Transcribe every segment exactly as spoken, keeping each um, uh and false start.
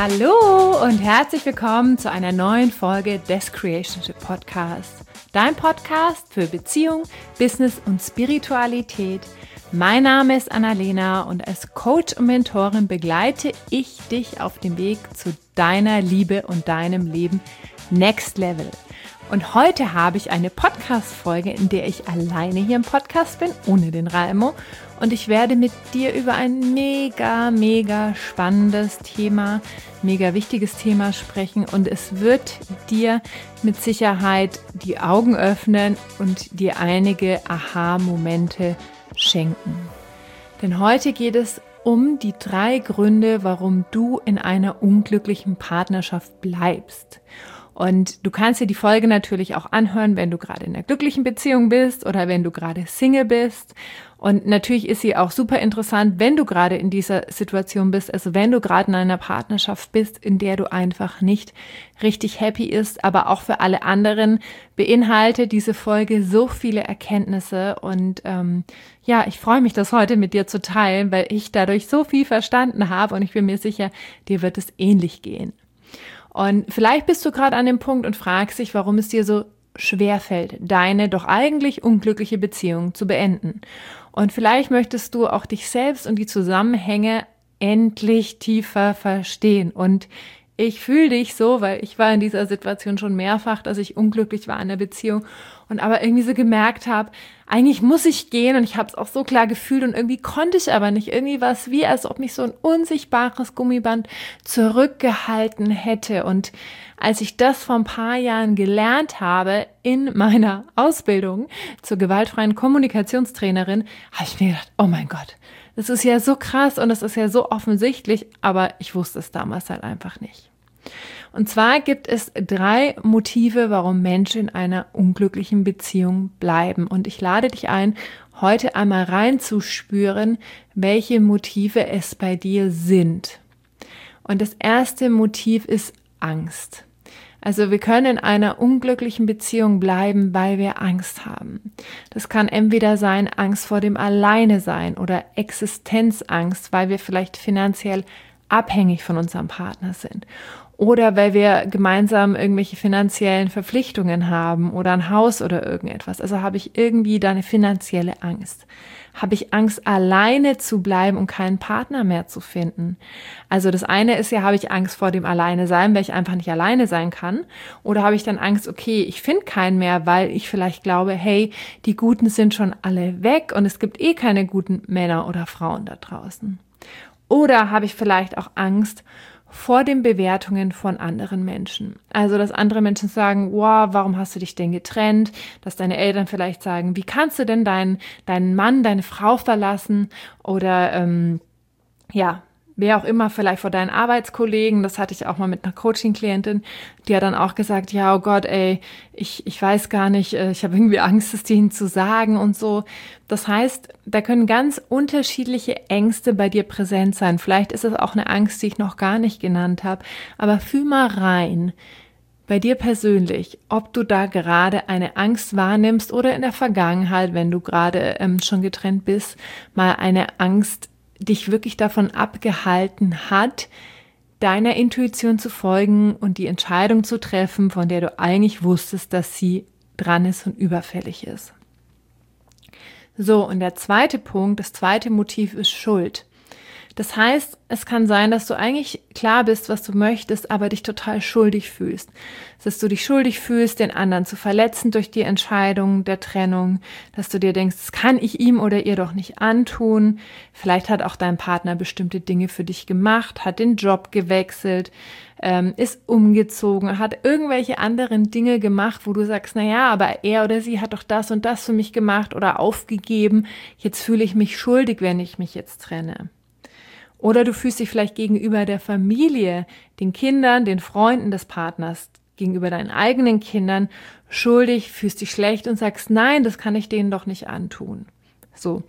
Hallo und herzlich willkommen zu einer neuen Folge des Creationship Podcasts. Dein Podcast für Beziehung, Business und Spiritualität. Mein Name ist Annalena und als Coach und Mentorin begleite ich dich auf dem Weg zu deiner Liebe und deinem Leben Next Level. Und heute habe ich eine Podcast-Folge, in der ich alleine hier im Podcast bin, ohne den Raimo. Und ich werde mit dir über ein mega, mega spannendes Thema, mega wichtiges Thema sprechen. Und es wird dir mit Sicherheit die Augen öffnen und dir einige Aha-Momente schenken. Denn heute geht es um die drei Gründe, warum du in einer unglücklichen Partnerschaft bleibst. Und du kannst dir die Folge natürlich auch anhören, wenn du gerade in einer glücklichen Beziehung bist oder wenn du gerade Single bist. Und natürlich ist sie auch super interessant, wenn du gerade in dieser Situation bist, also wenn du gerade in einer Partnerschaft bist, in der du einfach nicht richtig happy ist. Aber auch für alle anderen beinhaltet diese Folge so viele Erkenntnisse. Und ähm, ja, ich freue mich, das heute mit dir zu teilen, weil ich dadurch so viel verstanden habe und ich bin mir sicher, dir wird es ähnlich gehen. Und vielleicht bist du gerade an dem Punkt und fragst dich, warum es dir so schwer fällt, deine doch eigentlich unglückliche Beziehung zu beenden. Und vielleicht möchtest du auch dich selbst und die Zusammenhänge endlich tiefer verstehen. Und ich fühle dich so, weil ich war in dieser Situation schon mehrfach, dass ich unglücklich war in der Beziehung und aber irgendwie so gemerkt habe, eigentlich muss ich gehen und ich habe es auch so klar gefühlt und irgendwie konnte ich aber nicht. Irgendwie war es wie, als ob mich so ein unsichtbares Gummiband zurückgehalten hätte. Und als ich das vor ein paar Jahren gelernt habe in meiner Ausbildung zur gewaltfreien Kommunikationstrainerin, habe ich mir gedacht, oh mein Gott, das ist ja so krass und das ist ja so offensichtlich, aber ich wusste es damals halt einfach nicht. Und zwar gibt es drei Motive, warum Menschen in einer unglücklichen Beziehung bleiben. Und ich lade dich ein, heute einmal reinzuspüren, welche Motive es bei dir sind. Und das erste Motiv ist Angst. Also wir können in einer unglücklichen Beziehung bleiben, weil wir Angst haben. Das kann entweder sein Angst vor dem Alleinesein oder Existenzangst, weil wir vielleicht finanziell abhängig von unserem Partner sind. Oder weil wir gemeinsam irgendwelche finanziellen Verpflichtungen haben oder ein Haus oder irgendetwas. Also habe ich irgendwie da eine finanzielle Angst. Habe ich Angst, alleine zu bleiben und keinen Partner mehr zu finden? Also das eine ist ja, habe ich Angst vor dem Alleine-Sein, weil ich einfach nicht alleine sein kann? Oder habe ich dann Angst, okay, ich finde keinen mehr, weil ich vielleicht glaube, hey, die Guten sind schon alle weg und es gibt eh keine guten Männer oder Frauen da draußen? Oder habe ich vielleicht auch Angst vor den Bewertungen von anderen Menschen? Also, dass andere Menschen sagen, wow, warum hast du dich denn getrennt? Dass deine Eltern vielleicht sagen, wie kannst du denn deinen, deinen Mann, deine Frau verlassen? Oder, ähm, ja, wer auch immer, vielleicht vor deinen Arbeitskollegen. Das hatte ich auch mal mit einer Coaching-Klientin, die hat dann auch gesagt, ja, oh Gott, ey, ich, ich weiß gar nicht, ich habe irgendwie Angst, es denen zu sagen und so. Das heißt, da können ganz unterschiedliche Ängste bei dir präsent sein. Vielleicht ist es auch eine Angst, die ich noch gar nicht genannt habe. Aber fühl mal rein, bei dir persönlich, ob du da gerade eine Angst wahrnimmst oder in der Vergangenheit, wenn du gerade ähm, schon getrennt bist, mal eine Angst dich wirklich davon abgehalten hat, deiner Intuition zu folgen und die Entscheidung zu treffen, von der du eigentlich wusstest, dass sie dran ist und überfällig ist. So, und der zweite Punkt, das zweite Motiv ist Schuld. Das heißt, es kann sein, dass du eigentlich klar bist, was du möchtest, aber dich total schuldig fühlst. Dass du dich schuldig fühlst, den anderen zu verletzen durch die Entscheidung der Trennung, dass du dir denkst, das kann ich ihm oder ihr doch nicht antun. Vielleicht hat auch dein Partner bestimmte Dinge für dich gemacht, hat den Job gewechselt, ähm, ist umgezogen, hat irgendwelche anderen Dinge gemacht, wo du sagst, na ja, aber er oder sie hat doch das und das für mich gemacht oder aufgegeben. Jetzt fühle ich mich schuldig, wenn ich mich jetzt trenne. Oder du fühlst dich vielleicht gegenüber der Familie, den Kindern, den Freunden des Partners, gegenüber deinen eigenen Kindern schuldig, fühlst dich schlecht und sagst, nein, das kann ich denen doch nicht antun. So,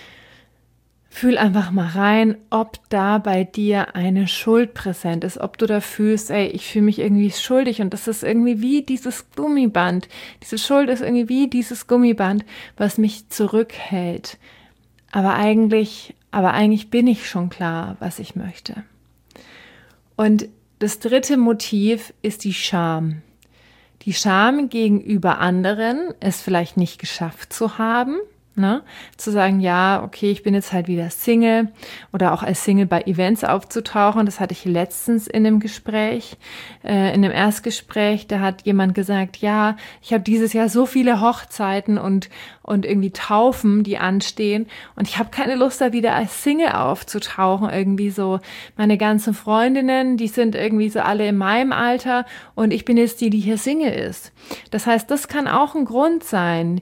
fühl einfach mal rein, ob da bei dir eine Schuld präsent ist, ob du da fühlst, ey, ich fühle mich irgendwie schuldig und das ist irgendwie wie dieses Gummiband. Diese Schuld ist irgendwie wie dieses Gummiband, was mich zurückhält. Aber eigentlich, aber eigentlich bin ich schon klar, was ich möchte. Und Das dritte Motiv ist die Scham. Die Scham gegenüber anderen, es vielleicht nicht geschafft zu haben, ne? Zu sagen, ja, okay, ich bin jetzt halt wieder Single oder auch als Single bei Events aufzutauchen. Das hatte ich letztens in einem Gespräch, äh, in einem Erstgespräch, da hat jemand gesagt, ja, ich habe dieses Jahr so viele Hochzeiten und und irgendwie Taufen, die anstehen und ich habe keine Lust, da wieder als Single aufzutauchen. Irgendwie so meine ganzen Freundinnen, die sind irgendwie so alle in meinem Alter und ich bin jetzt die, die hier Single ist. Das heißt, das kann auch ein Grund sein,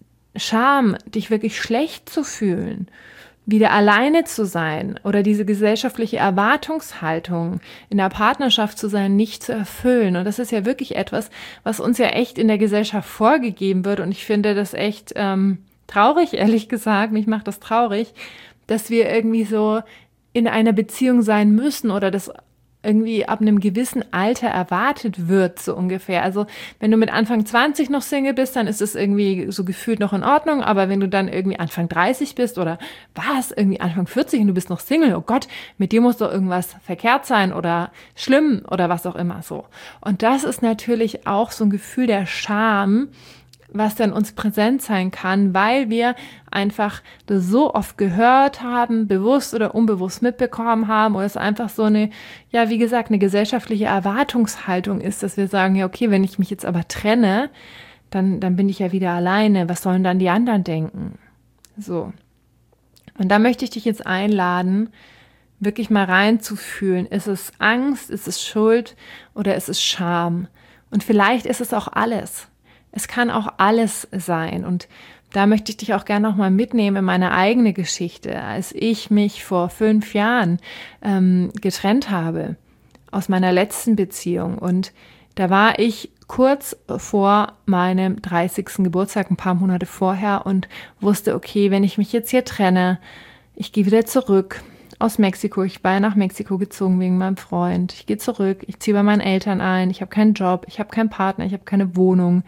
Scham, dich wirklich schlecht zu fühlen, wieder alleine zu sein oder diese gesellschaftliche Erwartungshaltung in der Partnerschaft zu sein, nicht zu erfüllen. Und das ist ja wirklich etwas, was uns ja echt in der Gesellschaft vorgegeben wird. Und ich finde das echt ähm, traurig, ehrlich gesagt. Mich macht das traurig, dass wir irgendwie so in einer Beziehung sein müssen oder das irgendwie ab einem gewissen Alter erwartet wird, so ungefähr. Also wenn du mit Anfang zwanzig noch Single bist, dann ist es irgendwie so gefühlt noch in Ordnung, aber wenn du dann irgendwie Anfang dreißig bist oder was, irgendwie Anfang vierzig und du bist noch Single, oh Gott, mit dir muss doch irgendwas verkehrt sein oder schlimm oder was auch immer so. Und das ist natürlich auch so ein Gefühl der Scham, was dann uns präsent sein kann, weil wir einfach das so oft gehört haben, bewusst oder unbewusst mitbekommen haben oder es einfach so eine, ja, wie gesagt, eine gesellschaftliche Erwartungshaltung ist, dass wir sagen, ja, okay, wenn ich mich jetzt aber trenne, dann, dann bin ich ja wieder alleine. Was sollen dann die anderen denken? So. Und da möchte ich dich jetzt einladen, wirklich mal reinzufühlen. Ist es Angst, ist es Schuld oder ist es Scham? Und vielleicht ist es auch alles. Es kann auch alles sein und da möchte ich dich auch gerne noch mal mitnehmen in meine eigene Geschichte, als ich mich vor fünf Jahren ähm, getrennt habe aus meiner letzten Beziehung und da war ich kurz vor meinem dreißigsten Geburtstag, ein paar Monate vorher und wusste, okay, wenn ich mich jetzt hier trenne, ich gehe wieder zurück aus Mexiko, ich war ja nach Mexiko gezogen wegen meinem Freund, ich gehe zurück, ich ziehe bei meinen Eltern ein, ich habe keinen Job, ich habe keinen Partner, ich habe keine Wohnung.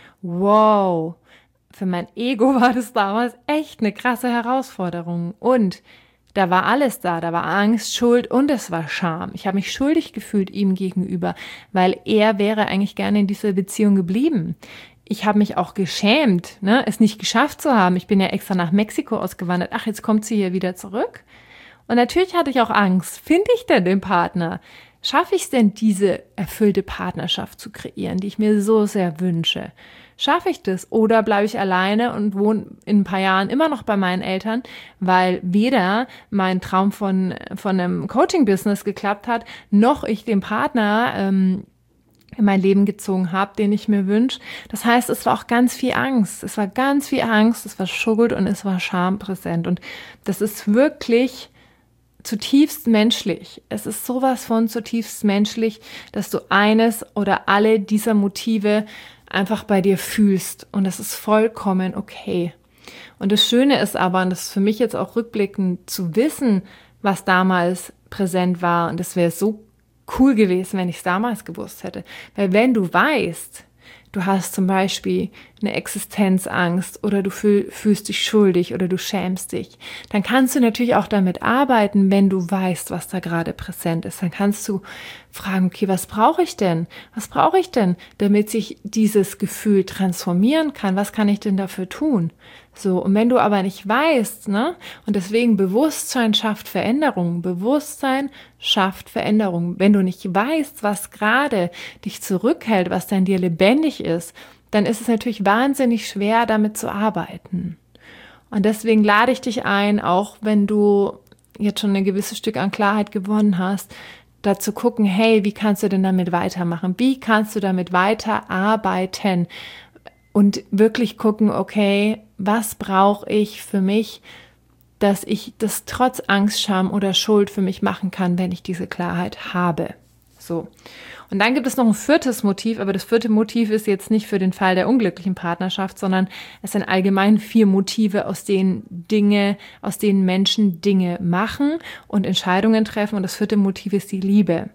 Wow, für mein Ego war das damals echt eine krasse Herausforderung. Und da war alles da, da war Angst, Schuld und es war Scham. Ich habe mich schuldig gefühlt ihm gegenüber, weil er wäre eigentlich gerne in dieser Beziehung geblieben. Ich habe mich auch geschämt, ne, es nicht geschafft zu haben. Ich bin ja extra nach Mexiko ausgewandert. Ach, jetzt kommt sie hier wieder zurück. Und natürlich hatte ich auch Angst. Finde ich denn den Partner? Schaffe ich es denn, diese erfüllte Partnerschaft zu kreieren, die ich mir so sehr wünsche? Schaffe ich das? Oder bleibe ich alleine und wohne in ein paar Jahren immer noch bei meinen Eltern, weil weder mein Traum von, von einem Coaching-Business geklappt hat, noch ich den Partner ähm, in mein Leben gezogen habe, den ich mir wünsche. Das heißt, es war auch ganz viel Angst. Es war ganz viel Angst, es war Schuld und es war Scham präsent. Und das ist wirklich zutiefst menschlich. Es ist sowas von zutiefst menschlich, dass du eines oder alle dieser Motive einfach bei dir fühlst und das ist vollkommen okay. Und das Schöne ist aber, und das ist für mich jetzt auch rückblickend zu wissen, was damals präsent war und das wäre so cool gewesen, wenn ich es damals gewusst hätte. Weil wenn du weißt, du hast zum Beispiel eine Existenzangst oder du fühl, fühlst dich schuldig oder du schämst dich, dann kannst du natürlich auch damit arbeiten, wenn du weißt, was da gerade präsent ist. Dann kannst du fragen, okay, was brauche ich denn? Was brauche ich denn, damit sich dieses Gefühl transformieren kann? Was kann ich denn dafür tun? So, und wenn du aber nicht weißt, ne, und deswegen Bewusstsein schafft Veränderung, Bewusstsein schafft Veränderung. Wenn du nicht weißt, was gerade dich zurückhält, was dann dir lebendig ist, dann ist es natürlich wahnsinnig schwer, damit zu arbeiten. Und deswegen lade ich dich ein, auch wenn du jetzt schon ein gewisses Stück an Klarheit gewonnen hast, da zu gucken, hey, wie kannst du denn damit weitermachen? Wie kannst du damit weiterarbeiten? Und wirklich gucken, okay, was brauche ich für mich, dass ich das trotz Angst, Scham oder Schuld für mich machen kann, wenn ich diese Klarheit habe. So. Und dann gibt es noch ein viertes Motiv, aber das vierte Motiv ist jetzt nicht für den Fall der unglücklichen Partnerschaft, sondern es sind allgemein vier Motive, aus denen Dinge, aus denen Menschen Dinge machen und Entscheidungen treffen. Und das vierte Motiv ist die Liebe.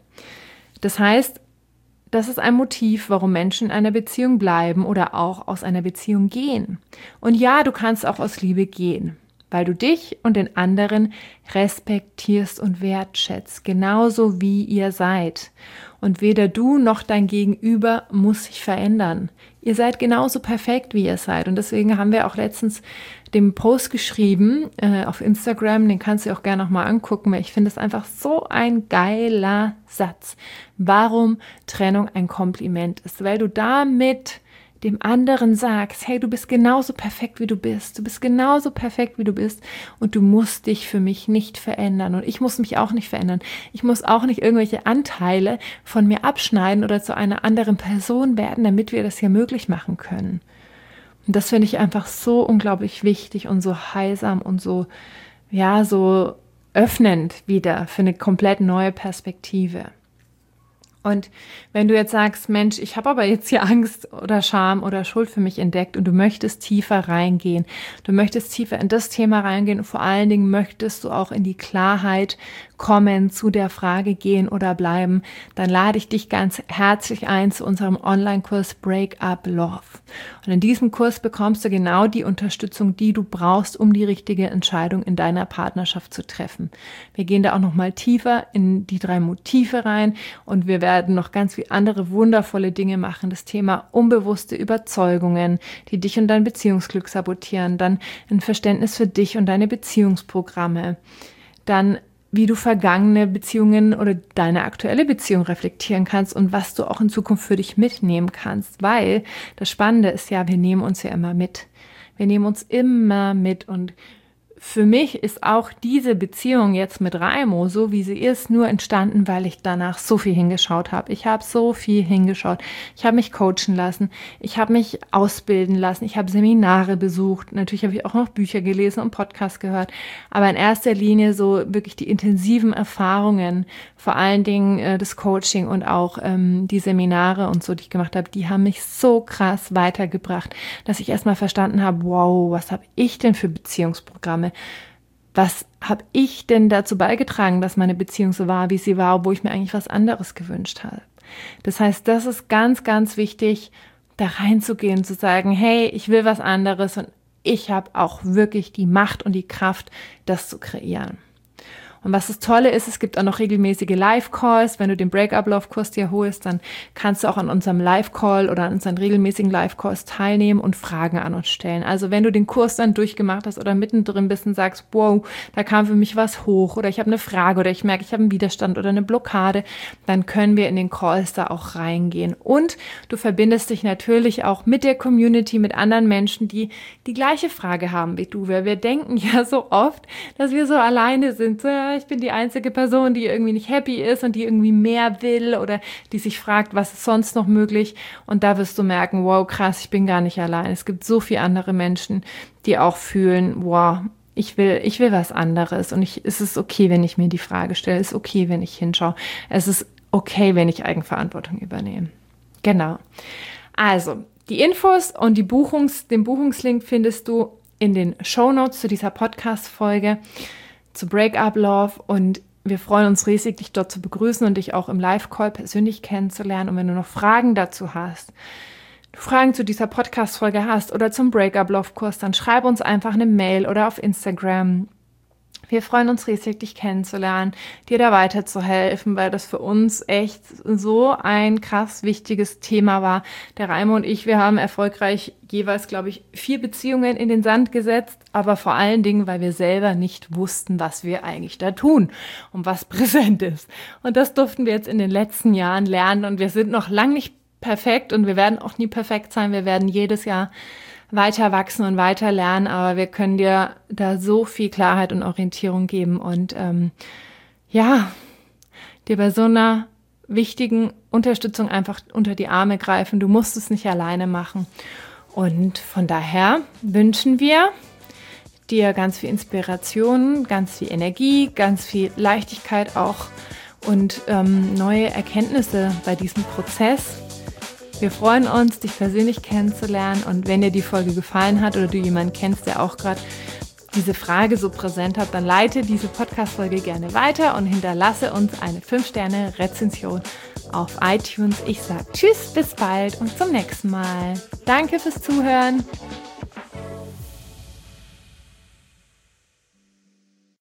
Das heißt, das ist ein Motiv, warum Menschen in einer Beziehung bleiben oder auch aus einer Beziehung gehen. Und ja, du kannst auch aus Liebe gehen. weil du dich und den anderen respektierst und wertschätzt, genauso wie ihr seid. Und weder du noch dein Gegenüber muss sich verändern. Ihr seid genauso perfekt, wie ihr seid. Und deswegen haben wir auch letztens den Post geschrieben äh, auf Instagram, den kannst du auch gerne nochmal angucken, weil ich finde es einfach so ein geiler Satz. Warum Trennung ein Kompliment ist, weil du damit dem anderen sagst, hey, du bist genauso perfekt, wie du bist. Du bist genauso perfekt, wie du bist und du musst dich für mich nicht verändern und ich muss mich auch nicht verändern. Ich muss auch nicht irgendwelche Anteile von mir abschneiden oder zu einer anderen Person werden, damit wir das hier möglich machen können. Und das finde ich einfach so unglaublich wichtig und so heilsam und so, ja, so öffnend wieder für eine komplett neue Perspektive. Und wenn du jetzt sagst, Mensch, ich habe aber jetzt hier Angst oder Scham oder Schuld für mich entdeckt und du möchtest tiefer reingehen, du möchtest tiefer in das Thema reingehen und vor allen Dingen möchtest du auch in die Klarheit kommen, zu der Frage gehen oder bleiben, dann lade ich dich ganz herzlich ein zu unserem Online-Kurs Break Up Love. Und in diesem Kurs bekommst du genau die Unterstützung, die du brauchst, um die richtige Entscheidung in deiner Partnerschaft zu treffen. Wir gehen da auch nochmal tiefer in die drei Motive rein und wir werden noch ganz viele andere wundervolle Dinge machen. Das Thema unbewusste Überzeugungen, die dich und dein Beziehungsglück sabotieren, dann ein Verständnis für dich und deine Beziehungsprogramme, dann wie du vergangene Beziehungen oder deine aktuelle Beziehung reflektieren kannst und was du auch in Zukunft für dich mitnehmen kannst, weil das Spannende ist ja, wir nehmen uns ja immer mit. Wir nehmen uns immer mit und für mich ist auch diese Beziehung jetzt mit Raimo, so wie sie ist, nur entstanden, weil ich danach so viel hingeschaut habe. Ich habe so viel hingeschaut. Ich habe mich coachen lassen. Ich habe mich ausbilden lassen. Ich habe Seminare besucht. Natürlich habe ich auch noch Bücher gelesen und Podcasts gehört. Aber in erster Linie so wirklich die intensiven Erfahrungen, vor allen Dingen äh, das Coaching und auch ähm, die Seminare und so, die ich gemacht habe, die haben mich so krass weitergebracht, dass ich erstmal verstanden habe, wow, was habe ich denn für Beziehungsprogramme? Was habe ich denn dazu beigetragen, dass meine Beziehung so war, wie sie war, obwohl ich mir eigentlich was anderes gewünscht habe? Das heißt, das ist ganz, ganz wichtig, da reinzugehen, zu sagen, hey, ich will was anderes und ich habe auch wirklich die Macht und die Kraft, das zu kreieren. Und was das Tolle ist, es gibt auch noch regelmäßige Live-Calls. Wenn du den Break-Up-Love-Kurs dir holst, dann kannst du auch an unserem Live-Call oder an unseren regelmäßigen Live-Calls teilnehmen und Fragen an uns stellen. Also wenn du den Kurs dann durchgemacht hast oder mittendrin bist und sagst, wow, da kam für mich was hoch oder ich habe eine Frage oder ich merke, ich habe einen Widerstand oder eine Blockade, dann können wir in den Calls da auch reingehen. Und du verbindest dich natürlich auch mit der Community, mit anderen Menschen, die die gleiche Frage haben wie du. Weil wir denken ja so oft, dass wir so alleine sind, so, ich bin die einzige Person, die irgendwie nicht happy ist und die irgendwie mehr will oder die sich fragt, was ist sonst noch möglich. Und da wirst du merken, wow, krass, ich bin gar nicht allein. Es gibt so viele andere Menschen, die auch fühlen, wow, ich will, ich will was anderes. Und ich, es ist okay, wenn ich mir die Frage stelle. Es ist okay, wenn ich hinschaue. Es ist okay, wenn ich Eigenverantwortung übernehme. Genau. Also, die Infos und die Buchungs, den Buchungslink findest du in den Shownotes zu dieser Podcast-Folge zu Break Up Love und wir freuen uns riesig, dich dort zu begrüßen und dich auch im Live-Call persönlich kennenzulernen. Und wenn du noch Fragen dazu hast, du Fragen zu dieser Podcast-Folge hast oder zum Break Up Love Kurs, dann schreib uns einfach eine Mail oder auf Instagram. Wir freuen uns riesig, dich kennenzulernen, dir da weiterzuhelfen, weil das für uns echt so ein krass wichtiges Thema war. Der Raimo und ich, wir haben erfolgreich jeweils, glaube ich, vier Beziehungen in den Sand gesetzt, aber vor allen Dingen, weil wir selber nicht wussten, was wir eigentlich da tun und was präsent ist. Und das durften wir jetzt in den letzten Jahren lernen und wir sind noch lange nicht perfekt und wir werden auch nie perfekt sein. Wir werden jedes Jahr weiter wachsen und weiter lernen, aber wir können dir da so viel Klarheit und Orientierung geben und ähm, ja, dir bei so einer wichtigen Unterstützung einfach unter die Arme greifen. Du musst es nicht alleine machen. Und von daher wünschen wir dir ganz viel Inspiration, ganz viel Energie, ganz viel Leichtigkeit auch und ähm, neue Erkenntnisse bei diesem Prozess. Wir freuen uns, dich persönlich kennenzulernen und wenn dir die Folge gefallen hat oder du jemanden kennst, der auch gerade diese Frage so präsent hat, dann leite diese Podcast-Folge gerne weiter und hinterlasse uns eine fünf Sterne Rezension auf iTunes. Ich sage Tschüss, bis bald und zum nächsten Mal. Danke fürs Zuhören.